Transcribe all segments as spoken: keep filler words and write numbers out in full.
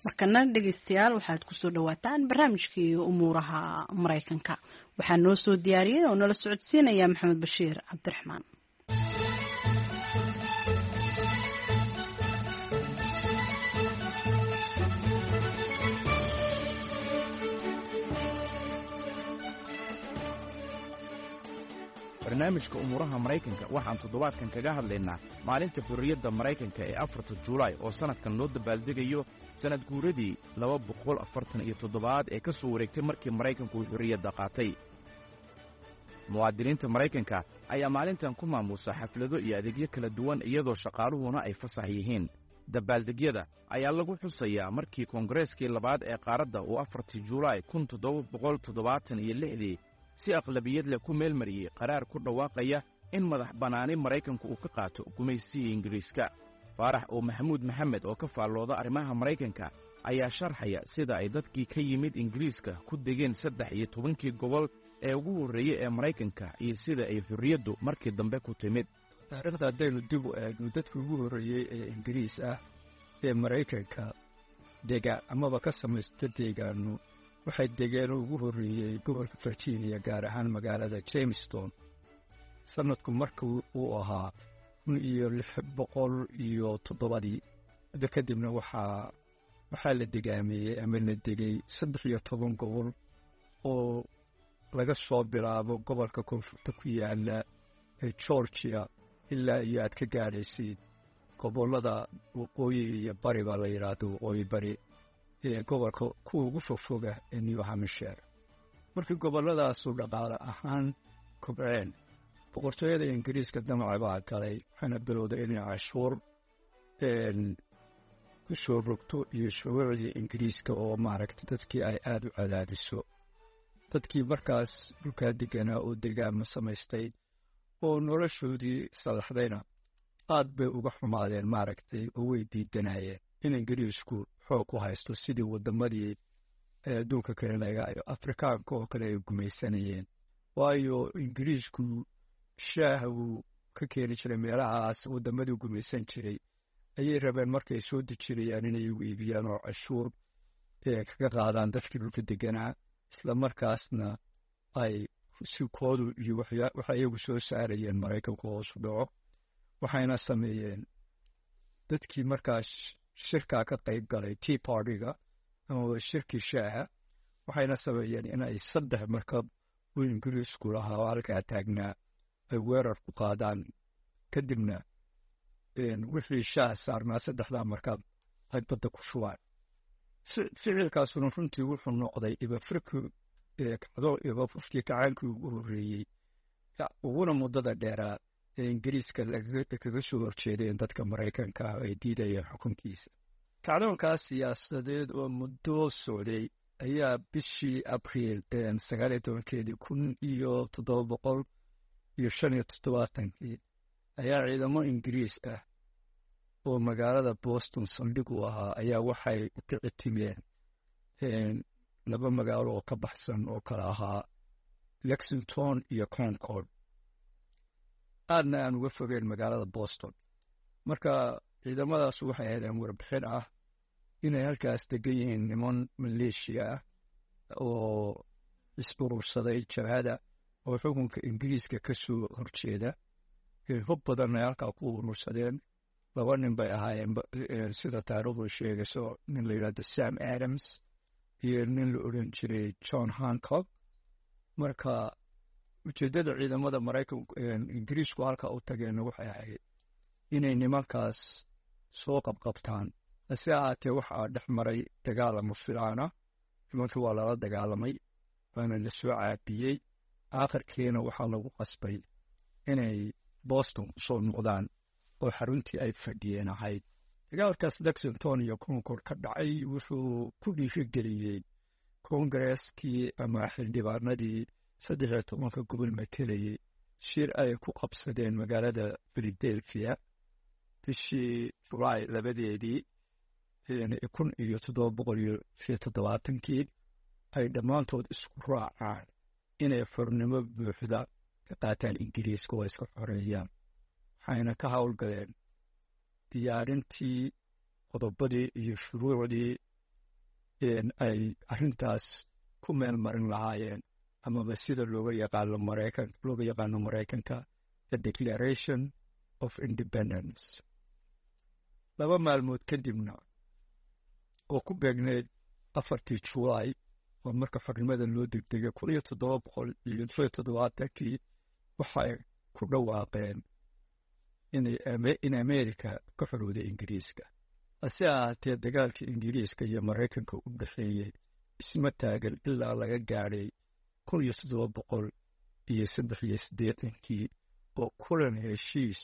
markana dhegeystayaal waxaad kusoo dhawaataan barnaamijkii umuuraha maraykanka waxaa noo soo diyaariyey oo nala socodsiinaya maxamed bashiir cabdiraxmaan. barnaamijka umuuraha maraykanka waxaan toddobaadkan kaga hadlaynaa maalinta xurriyadda maraykanka ee afarta juulaay oo sannadkan loo dabaaldegayo sannad guuradii laba boqol afartan iyo toddobaad ee ka soo wareegtay markii maraykanku xurriyadda qaatay. muwaadiniinta maraykanka ayaa maalintan ku maamuusa xaflado iyo adeegyo kala duwan iyadoo shaqaaluhuna ay fasax yihiin. dabaaldegyada ayaa lagu xusayaa markii koongareeskii labaad ee qaaradda uu afartii juulaay kun toddoba boqol toddobaatan iyo lixdii si aqlabiyad leh ku meelmariyey qaraar ku dhawaaqaya in madax bannaani maraykanku uu ka qaato gumaysigii ingiriiska. faarax oo maxamuud maxamed oo ka faallooda arrimaha maraykanka ayaa sharxaya sida ay dadkii ka yimid ingiriiska ku degeen saddex iyo tobankii gobol ee ugu horreeyey ee maraykanka iyo sida ay xurriyaddu markii dambe ku timid. taariikhda haddaynu dib u eegno dadkii ugu horreeyey ee ingiriis ah ee maraykanka dega amaba ka samaysta deegaanno waxay degeen ugu horreeyey gobolka virginia gaar ahaan magaalada jamestown sannadku markii uu ahaa kun iyo lix boqol iyo toddobadii. hadda kadibna waxaa waxaa la degaameeyey ama la degay saddex iyo toban gobol oo laga soo bilaabo gobolka koonfurta ku yaala ee georgia ilaa iyo aad ka gaadhaysid gobollada waqooyi iyo bari baa la yidhaahdo waqooyi bari ee gobolka kuwa ugu fogfoga ee new hampshire. markii gobolladaasu dhaqaale ahaan kobceen boqortooyada ingiriiska damaca baa galay waxayna bilowday inay cashuur ku soo rogto iyo shuruucdii ingiriiska oo maaragtay dadkii ay aada u cadaadiso. dadkii markaas dhulkaa deganaa oo degaama samaystay oo noloshoodii salaxdayna aad bay uga xumaadeen maaragtay oo way diidanayeen in ingiriisku xoog ku haysto sidii waddamadii adduunka kale laga ayo afrikaanka oo kale ay gumaysanayeen. waayo ingiriisku shaaha wuu ka keeni jiray meelahaas waddamadii gumaysan jiray ayay rabeen markay soo dejinayaan inay u iibiyaan oo cashuur kaga qaadaan dadkii dhulka deganaa isla markaasna ay sikoodu iyo waxa iyagu soo saarayeen maraykanku hoosu dhaco. waxayna sameeyeen dadkii markaas shirkaa ka qayb galay tea partyga ama shirkii shaaha waxayna sameeyeen inay saddex markab uu ingiriisku lahaa oo halkaa taagnaa ay weerar ku qaadaan kadibna wixii shaah saarnaa saddexdaa markab ay badda ku shubaan. ficilkaasuna runtii wuxuu noqday ibafirki kacdo ibafurkii kacaankii ugu horreeyey uguna muddada dheeraa ee ingiriiska kaga soo horjeedeen dadka maraykanka ah ay diidayeen xukunkiisa. kacdoonkaas siyaasadeed oo muddo socday ayaa bishii abriil sagaal iyo tobankeedii kun iyo toddoba boqol iyo shan iyo toddobaatankii ayaa ciidamo ingiriis ah oo magaalada boston saldhig u ahaa ayaa waxay u kici timeen laba magaalo oo ka baxsan oo kala ahaa lexington iyo concord aadna aan uga fogeen magaalada boston. marka ciidamadaas waxay heleen warbixin ah inay halkaas degan yihiin niman maleeshiya ah oo isburursaday jabhada oo xukunka ingiriiska ka soo horjeeda. hub badan ay halkaa ku urursadeen. laba nin bay ahaayeen sida taariikhdu sheegayso nin la yidhahdo sam adams iyo nin la odhan jiray john hancock. marka ujeeddada ciidamada maraykanku ingiriisku halkaa u tageenna waxay ahayd inay nimankaas soo qabqabtaan. hase ahaatee waxaa dhex maray dagaalamo filaana. nimankii waa lala dagaalamay waana la soo caabiyey. aakhirkiina waxaa lagu qasbay inay boston soo noqdaan oo xaruntii ay fadhiyeen ahayd. dagaalkaas lexington iyo concord ka dhacay wuxuu ku dhiirigeliyey kongareskii ama xildhibaanadii saddex iyo tobanka gobol matelayey shir ay ku qabsadeen magaalada philadelphia bishii julaay labadeedii kun iyo toddoba boqol iyo shan toddobaatankii ay dhammaantood isku raacaan inay xornimo buuxda ka qaataan ingiriiska oo iska xoreeyaan. waxayna ka howlgaleen diyaarintii qodobadii iyo shuruucdii ay arrintaas ku meel marin lahaayeen amaba sida looga yaqaano maraykan looga yaqaano maraykanka the declaration of independence. laba maalmood kadibna oo ku beegneed afartii July oo marka xornimada loo degdegay kun iyo toddoba boqol iyo toddobaatankii waxay ku dhawaaqeen in America ka xorowday Ingiriiska. hase ahaatee dagaalka Ingiriiska iyo Maraykanka u dhexeeyey isma taagan ilaa laga gaadhay kun iyo toddoba boqol iyo saddex iyo siddeetankii oo kulan heshiis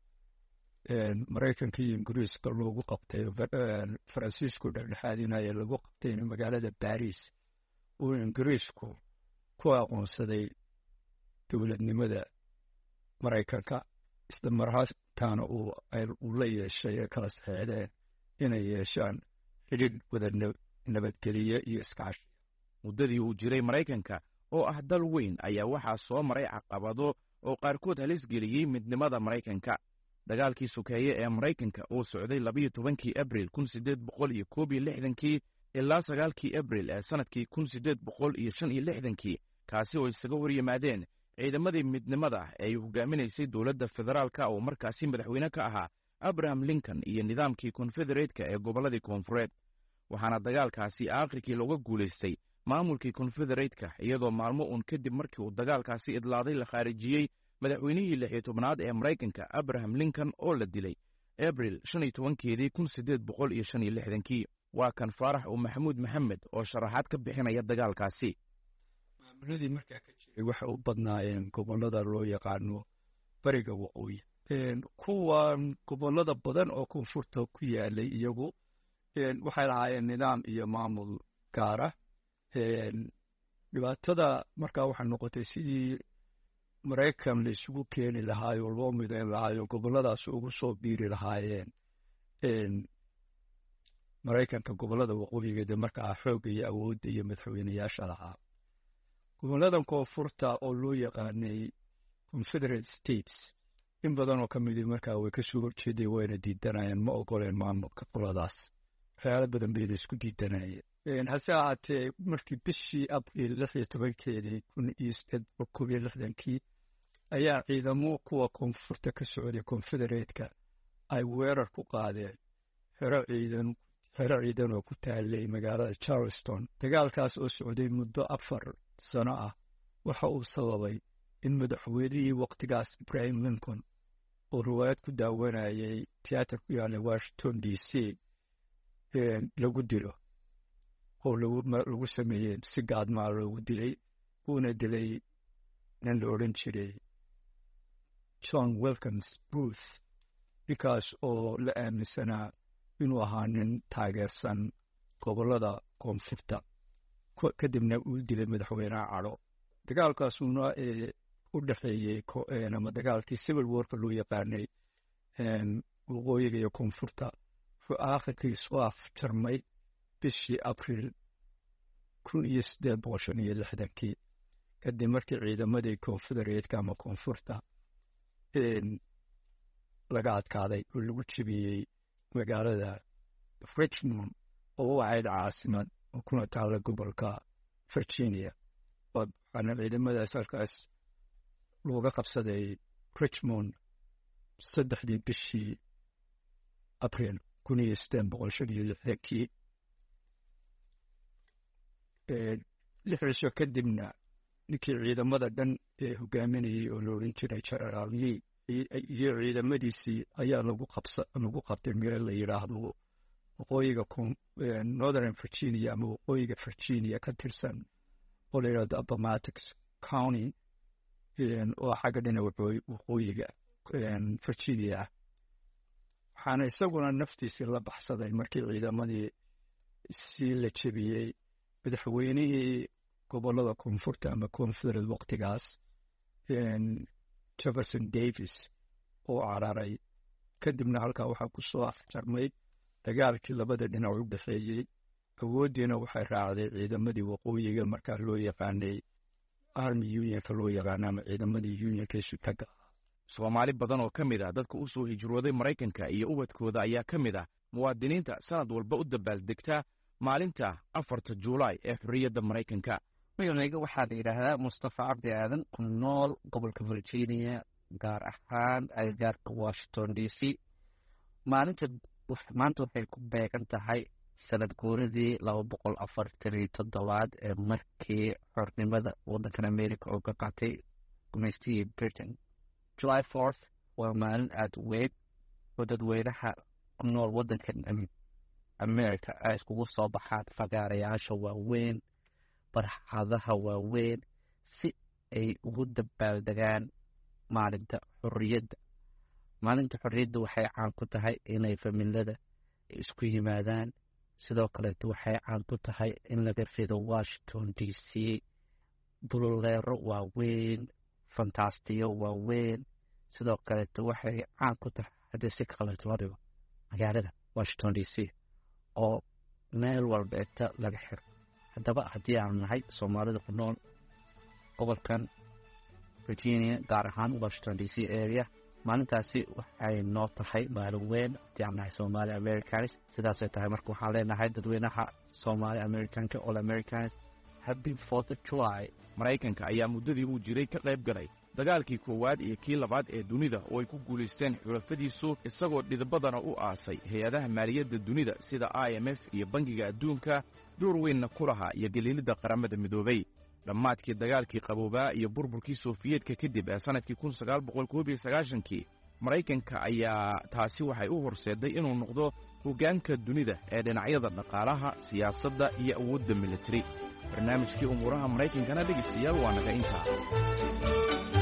Maraykanka iyo Ingiriiska loogu qabtay Faransiisku dhexdhexaadinaya lagu qabtay magaalada Paris oo Ingiriisku ku aqoonsaday dowladnimada Maraykanka isla marhaataana uu la yeeshay kala saxeexdeen inay yeeshaan xidhiidh wada nabadgeliye iyo iskaashi. muddadii uu jiray Maraykanka oo ah dal weyn ayaa waxaa soo maray caqabado oo qaarkood halis geliyey midnimada Maraykanka. dagaalkii sokeeye ee Maraykanka oo socday labiyo tobankii Abriil kun siddeed boqol iyo koob iyo lixdankii ilaa sagaalkii Abriil ee sanadkii kun siddeed boqol iyo shan iyo lixdankii, kaasi oo isaga hor yimaadeen ciidamadii midnimada ee ay hogaaminaysay dowladda federaalka oo markaasi madaxweyne ka ahaa Abraham Lincoln iyo nidaamkii Confederate-ka ee gobolladii koonfureed. waxaana dagaalkaasi aakhirkii looga guulaystay maamulkii Confederate-ka iyadoo maalmo uun kadib markii uu dagaalkaasi idlaaday la khaarijiyey madaxweynihii lix iyo tobnaad ee Maraykanka Abraham Lincoln oo la dilay Abriil shan iyo tobankeedii kun siddeed boqol iyo shan iyo lixdankii. waa kan Faarax oo Maxamuud Maxamed oo sharaxaad ka bixinaya dagaalkaasi. maamuladii markaa ka jiray waxa u badnaayeen gobollada loo yaqaano bariga waqooyi. kuwan gobollada badan oo koonfurta ku yaalay iyagu waxay lahaayeen nidaam iyo maamul gaara. dhibaatada markaa waxay noqotay sidii Maraykan la isugu keeni lahaayo loo midayn lahaayo gobolladaas ugu soo biiri lahaayeen Maraykanka gobollada waqooyigeeda markaa xoogga iyo awoodda iyo madaxweynayaasha lahaa. gobolladan koonfurta oo loo yaqaanay Confederate States in badan oo ka midii markaa way ka soo horjeedeen wayna diidanayeen, ma ogoleen maamulka qoladaas. waxyaalo badan bay isku diidanayeen. hase ahaatee markii bishii Abriil lix iyo tobankeedii kun iyo siddeed boqol koob iyo lixdankii ayaa ciidamo kuwa koonfurta ka socday Confederate-ka ay weerar ku qaadeen xero ciidan xero ciidan oo ku taalay magaalada Charleston. dagaalkaas oo socday muddo afar sano ah waxa uu sababay in madaxweynihii waqtigaas Abraham Lincoln oo riwaayad ku daawanayay tiyaatar ku yaala Washington D C lagu dilo oo lagu sameeyey si gaadmaa loogu dilay. uuna dilay nin la odhan jiray John Wilkes Booth, ninkaas oo la aaminsanaa inuu ahaa nin taageersan gobollada koonfurta, kadibna uu dilay madaxweynaha cadho. dagaalkaasuna u dhexeeyey ama dagaalkii Civil War-ka loo yaqaanay waqooyiga iyo koonfurta wuxuu aakhirkii soo afjarmay bishii Abriil kun iyo siddeed boqol shan iyo lixdankii kadib markii ciidamadii Confederate-ka ama koonfurta laga adkaaday oo lagu jebiyey magaalada Richmond oo ahayd caasimad oo kuna taalla gobolka Virginia. waxaana ciidamadaas halkaas looga qabsaday Richmond saddexdii bishii Abriil kun iyo siddeed boqol shan iyo lixdankii. lix cisho kadibna ninkii ciidamada dhan ee hogaaminayay oo la odhan jiray General Lee iyo ciidamadiisii ayaa lagu qabsa lagu qabtay meel la yidhaahdo waqooyiga Northern Virginia ama waqooyiga Virginia ka tirsan oo la yidhaahdo Appomattox County oo xagga dhinaca waqooyiga Virginia. waxaana isaguna naftiisii la baxsaday markii ciidamadii si la jebiyey madaxweynihii gobollada koonfurta ama Confederate waqtigaas Jefferson Davis oo cararay. kadibna halkaa waxaa ku soo afjarmay dagaalkii labada dhinac u dhexeeyey. awooddiina waxay raacday ciidamadii waqooyiga markaa loo yaqaanay Army Unionka loo yaqaana ama ciidamadii Unionka isu taga. Soomaali badan oo ka mid ah dadka u soo hijrooday Maraykanka iyo ubadkooda ayaa ka mid ah muwaadiniinta sanad walba u dabaaldegta maalinta afarta juulaay ee xorriyadda maraykanka. magacayga waxaa la yidhaahdaa mustafa cabdi aadan, ku nool gobolka virginia, gaar ahaan agagaarka washington d c. maalinta maanta waxay ku beegan tahay sanad guuradii laba boqol afartan iyo toddobaad ee markii xornimada waddankan america oo ka qaatay gumaystihii britain. july fourth waa maalin aada u weyn oo dadweynaha ku nool waddankan america ay iskugu soo baxaan fagaarayaasha waaweyn, barxadaha waaweyn, si ay ugu dabaaldegaan maalinta xorriyadda. maalinta xorriyadda waxay caan ku tahay inay familada isku yimaadaan, sidoo kaleeto waxay caan ku tahay in laga rido washington d c bululeero waaweyn, fantastiyo waaweyn. sidoo kaleeto waxay caan ku tahay haddii si kaleeto la dhigo magaalada washington d c oo meel walbeeta laga xiro. haddaba haddii aanu nahay soomaalida ku nool gobolkan virginia, gaar ahaan washington d c area, maalintaasi waxay noo tahay maalin weyn haddii aan nahay Somali Americans. sidaasay tahay marka waxaan leenahay dadweynaha Somali Americanka all Americans happy fourth of July. maraykanka ayaa muddadii uu jiray ka qayb galay dagaalkii koowaad iyo kii labaad ee dunida oo ay ku guulaysteen xulafadiisu, isagoo dhidbadana u aasay hay-adaha maaliyadda dunida sida i m f iyo bangiga adduunka, door weynna ku lahaa iyo geliilidda qaramada midoobay. dhammaadkii dagaalkii qaboobaa iyo burburkii sofiyeetka kadib ee sannadkii kun sagaal boqol koob iyo sagaashankii, maraykanka ayaa taasi waxay u horseeday inuu noqdo hoggaanka dunida ee dhinacyada dhaqaalaha, siyaasadda iyo awoodda militari. barnaamijkii umuuraha maraykankana dhegaystayaal waa naga intaa.